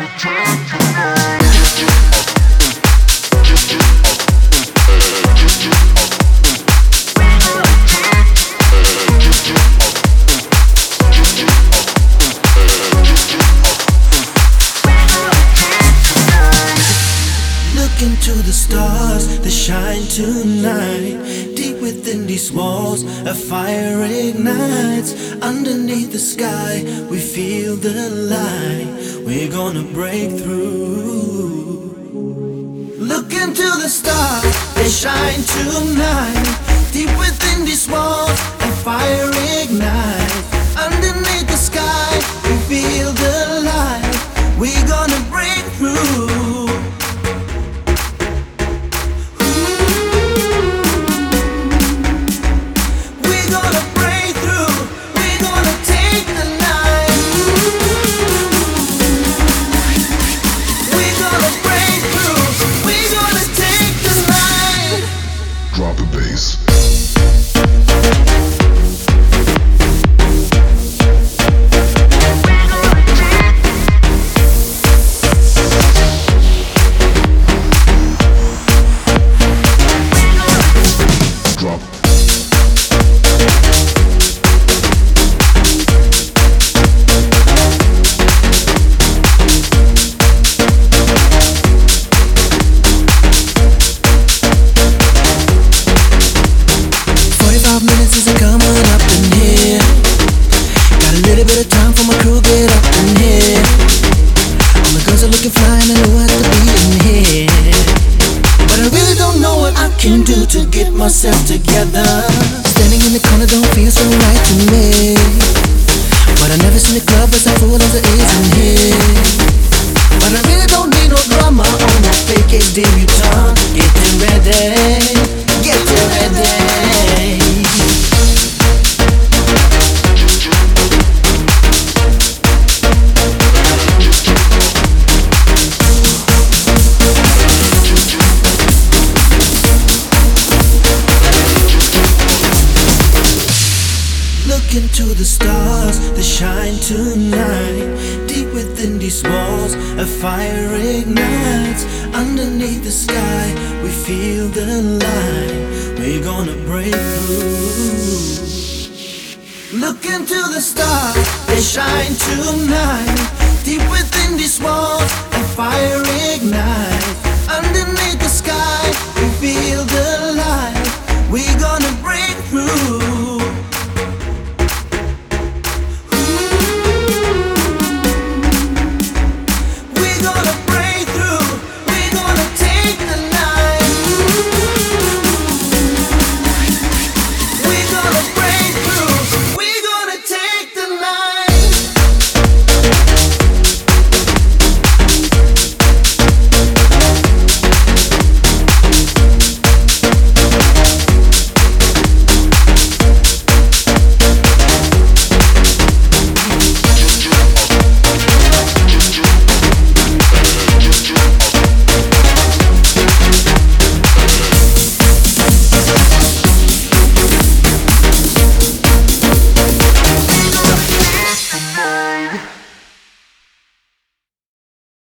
Into the stars that shine tonight. Deep within these walls, a fire ignites. Underneath the sky, we feel the light. We're gonna break through. Look into the stars, they shine tonight. Deep within these walls, a fire ignites. Underneath the sky, we feel the light. We're gonna break through. Can do to get myself together. Standing in the corner don't feel so right to me, but I never seen a club as full as it is in here. But I really don't need no drama on no fake debutante. Getting ready, getting ready. Into the stars that shine tonight. Deep within these walls, a fire ignites. Underneath the sky, we feel the light. We're gonna break through. Look into the stars, they shine tonight.